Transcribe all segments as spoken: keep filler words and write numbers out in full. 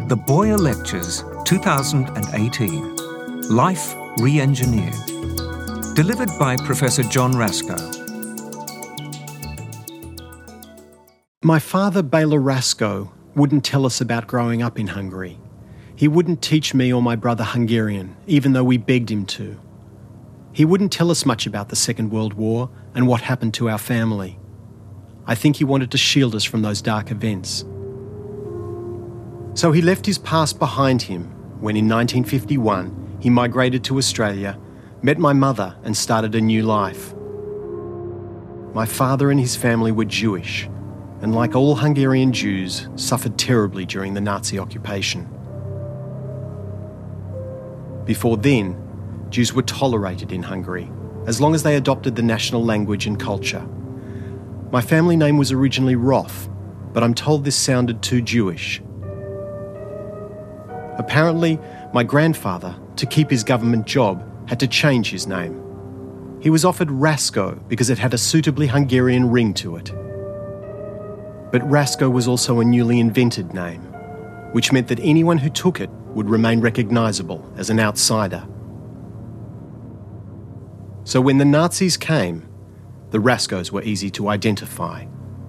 The Boyer Lectures twenty eighteen. Life Re-Engineered. Delivered by Professor John Rasko. My father, Bela Rasko, wouldn't tell us about growing up in Hungary. He wouldn't teach me or my brother Hungarian, even though we begged him to. He wouldn't tell us much about the Second World War and what happened to our family. I think he wanted to shield us from those dark events. So he left his past behind him when in nineteen fifty-one he migrated to Australia, met my mother and started a new life. My father and his family were Jewish, and like all Hungarian Jews, suffered terribly during the Nazi occupation. Before then, Jews were tolerated in Hungary, as long as they adopted the national language and culture. My family name was originally Roth, but I'm told this sounded too Jewish. Apparently, my grandfather, to keep his government job, had to change his name. He was offered Rasko because it had a suitably Hungarian ring to it. But Rasko was also a newly invented name, which meant that anyone who took it would remain recognisable as an outsider. So when the Nazis came, the Raskos were easy to identify.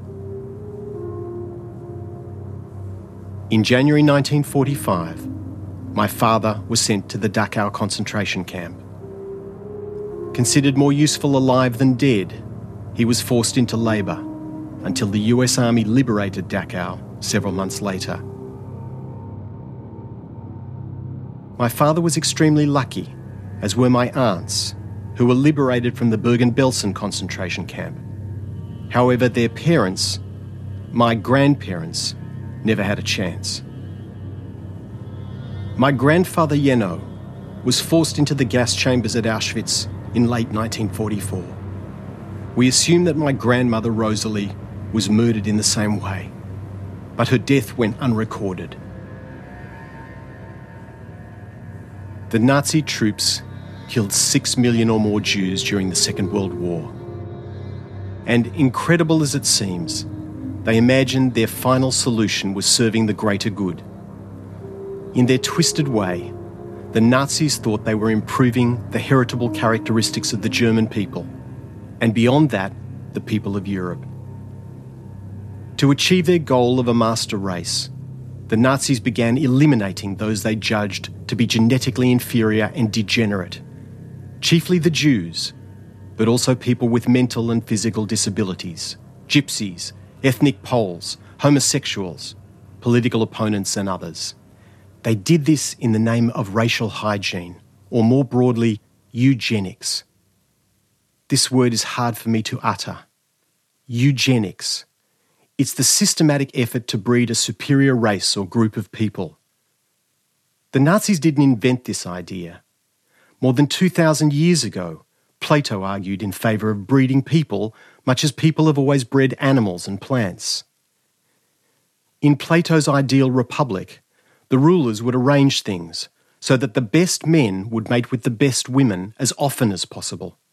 In January nineteen forty-five, my father was sent to the Dachau concentration camp. Considered more useful alive than dead, he was forced into labour until the U S Army liberated Dachau several months later. My father was extremely lucky, as were my aunts, who were liberated from the Bergen-Belsen concentration camp. However, their parents, my grandparents, never had a chance. My grandfather Jenno was forced into the gas chambers at Auschwitz in late nineteen forty-four. We assume that my grandmother Rosalie was murdered in the same way, but her death went unrecorded. The Nazi troops killed six million or more Jews during the Second World War. And incredible as it seems, they imagined their final solution was serving the greater good. In their twisted way, the Nazis thought they were improving the heritable characteristics of the German people, and beyond that, the people of Europe. To achieve their goal of a master race, the Nazis began eliminating those they judged to be genetically inferior and degenerate, chiefly the Jews, but also people with mental and physical disabilities, gypsies, ethnic Poles, homosexuals, political opponents and others. They did this in the name of racial hygiene, or more broadly, eugenics. This word is hard for me to utter. Eugenics. It's the systematic effort to breed a superior race or group of people. The Nazis didn't invent this idea. More than two thousand years ago, Plato argued in favour of breeding people, much as people have always bred animals and plants. In Plato's ideal republic, the rulers would arrange things so that the best men would mate with the best women as often as possible.